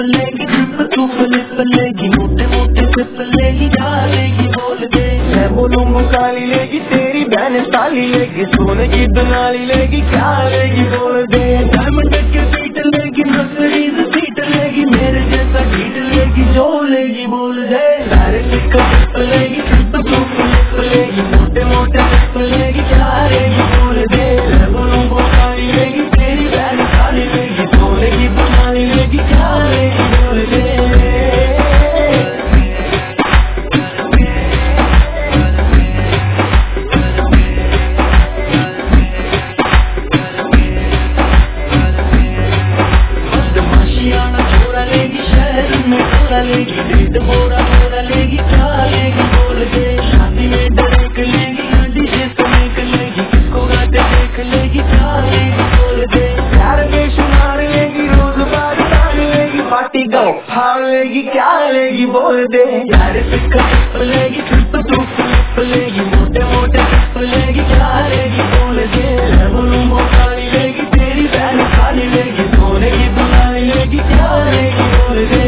लेगी ट्रिप तू फ्लिप लेगी मोटे मोटे ट्रिप लेगी डालेगी बोल दे मैं बोलूँगा काली लेगी तेरी बहन साली लेगी सोने की दुनाली लेगी क्या लेगी बोल दे डायमंड के सीट लेगी मर्सिडीज सीट लेगी मेरे जैसा सीट लेगी जो लेगी बोल दे सारे ट्रिप लेगी ट्रिप तू फ्लिप लेगी मोटे मोटे ट्रिप लेगी क्या लेगी बोल दे मैं बोलूँगा काली लेगी तेरी बहन साली लेगी सोने की दुनाली लेगी क्या लेगी बोल दे लेगी डेढ़ बोरा बोरा लेगी क्या लेगी बोल दे शादी में डरेक लेगी डीजे समेक लेगी किसको गाते देख लेगी क्या लेगी बोल दे प्यार बेशुमार लेगी रोज बात लेगी पार्टी गाँव फाड़ लेगी क्या लेगी बोल दे यार ट्रिप लेगी ट्रिप तू फ्लिप लेगी मोटे मोटे ट्रिप लेगी क्या लेगी बोल दे बोलूँ खाली लेगी तेरी बहन खाली लेगी सोने की दुनाली लेगी क्या लेगी बोल दे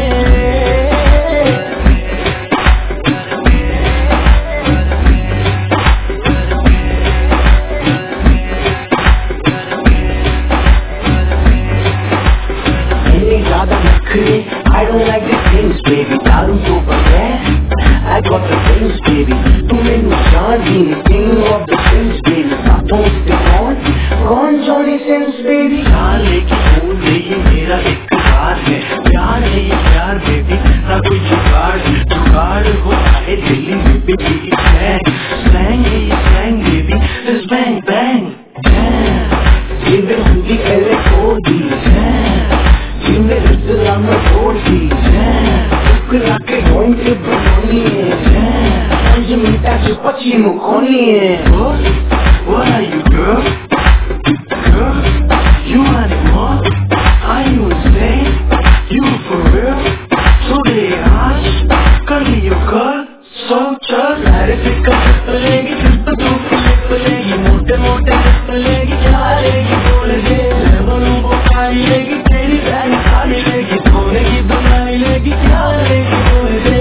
I don't like the things, baby. दारू तो बगैर I got the things, baby. तू मेरी जान दी king of the things, baby. बातों से कौन Johnny Sins, baby. चाल लेगी बोल दे ये मेरा इकरार है प्यार है ये प्यार baby ना कोई जुगाड़ हो चाहे दिल्ली में baby slang है ये slang baby this bang bang ये मेरे हुंडी पहले खोल दी मेरे दिल में छोड़ दी उसको के ढोंग से बनानी है पंज मिनटा से पची मुखोनी है What are you girl? Girl? You animal? Are you insane? You for real? So they ask कर लियो कर so चल सारे ट्रिप लेगी ट्रिप तू फ्लिप लेगी मोटे मोटे ट्रिप लेगी क्या लेगी बोल दे बोलूँ खाली लेगी तेरी बहन खाली लेगी सोने की दुनाली लेगी क्या लेगी बोल दे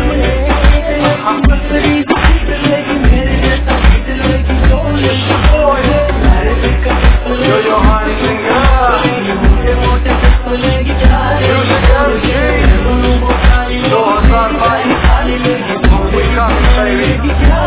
लेगी मेरे जैसा सीट लेगी जो लेगी बोल दे सारे मोटे मोटे ट्रिप लेगी क्या लेगी बोलूँ खाली लेगी तेरी बहन खाली लेगी सोने की दुनाली लेगी क्या